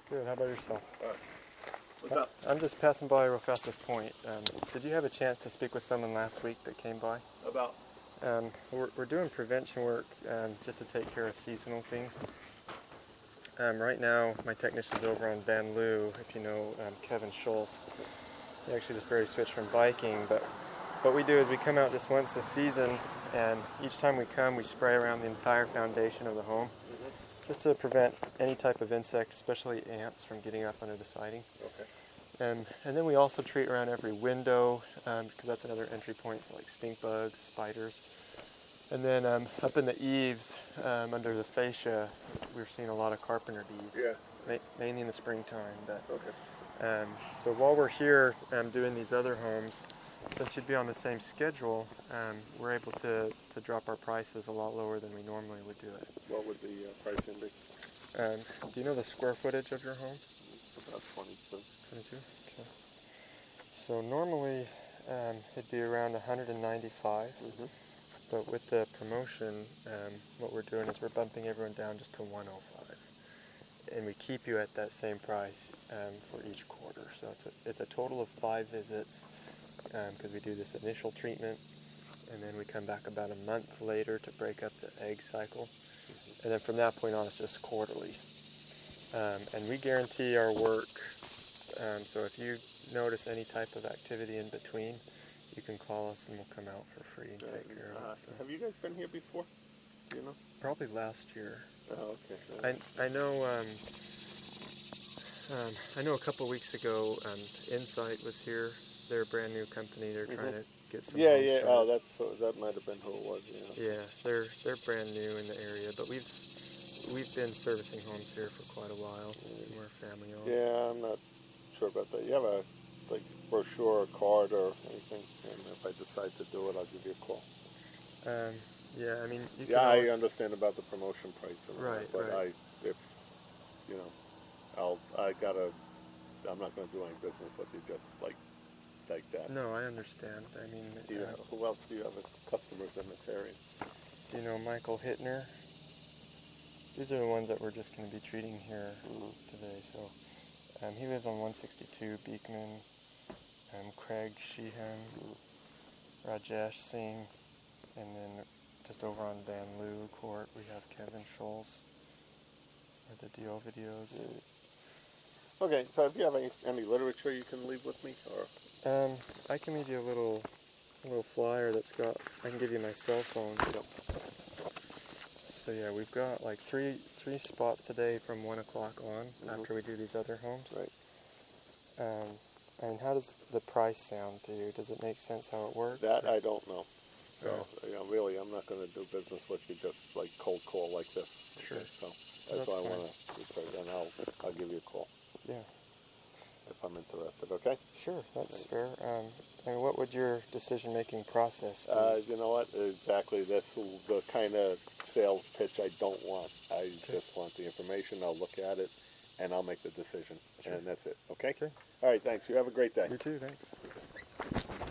Good. How about yourself? All right. What's up? I'm just passing by real fast with Point. Did you have a chance to speak with someone last week that came by? About? We're doing prevention work just to take care of seasonal things. Right now, my technician's over on Van Loo, if you know Kevin Schultz. He actually just barely switched from biking, but what we do is we come out just once a season, and each time we come, we spray around the entire foundation of the home, just to prevent any type of insect, especially ants, from getting up under the siding. Okay. And then we also treat around every window, because that's another entry point for like stink bugs, spiders. And then up in the eaves, under the fascia, we're seeing a lot of carpenter bees. Yeah. Mainly in the springtime. But, Okay. so while we're here doing these other homes, since you'd be on the same schedule, we're able to drop our prices a lot lower than we normally would do it. What would the pricing be? Do you know the square footage of your home? About 22. 22? Okay. So normally it'd be around 195. But with the promotion, what we're doing is we're bumping everyone down just to 105. And we keep you at that same price for each quarter. So it's a total of 5 visits, because we do this initial treatment, and then we come back about a month later to break up the egg cycle. And then from that point on, it's just quarterly. And we guarantee our work. So if you notice any type of activity in between, you can call us and we'll come out for free and take care of it. So. Have you guys been here before? Do you know? Probably last year. Oh, okay. I know. I know a couple of weeks ago, Insight was here. They're a brand new company. They're trying to get some. Yeah. Started. Oh, that might have been who it was. Yeah, they're brand new in the area, but we've been servicing homes here for quite a while. We're family owned. Yeah, I'm not sure about that. You have a brochure or card or anything, and if I decide to do it, I'll give you a call. Yeah, I mean, you can I always... understand about the promotion price, and right, but right. I'm not going to do any business with you just like that. No, I understand. I mean, who else do you have as customers in this area? Do you know Michael Hittner? These are the ones that we're just going to be treating here today. So, he lives on 162 Beekman. Craig Sheehan, Rajesh Singh, and then just over on Van Loo Court we have Kevin Schultz with the DO videos. Okay, so if you have any literature you can leave with me, or I can leave you a little flyer that's got. I can give you my cell phone. So yeah, we've got like three spots today from 1 o'clock on after we do these other homes. Right. And how does the price sound to you? Does it make sense how it works? That I don't know. So, really, I'm not going to do business with you just like cold call like this. Sure. Okay, so that's why I want to research, and I'll give you a call. Yeah. If I'm interested, okay? Sure, that's fair. And what would your decision-making process be? You know what? Exactly. That's the kind of sales pitch I don't want. I just want the information. I'll look at it, and I'll make the decision. Sure. And that's it. Okay? Okay. All right, thanks. You have a great day. You too, thanks.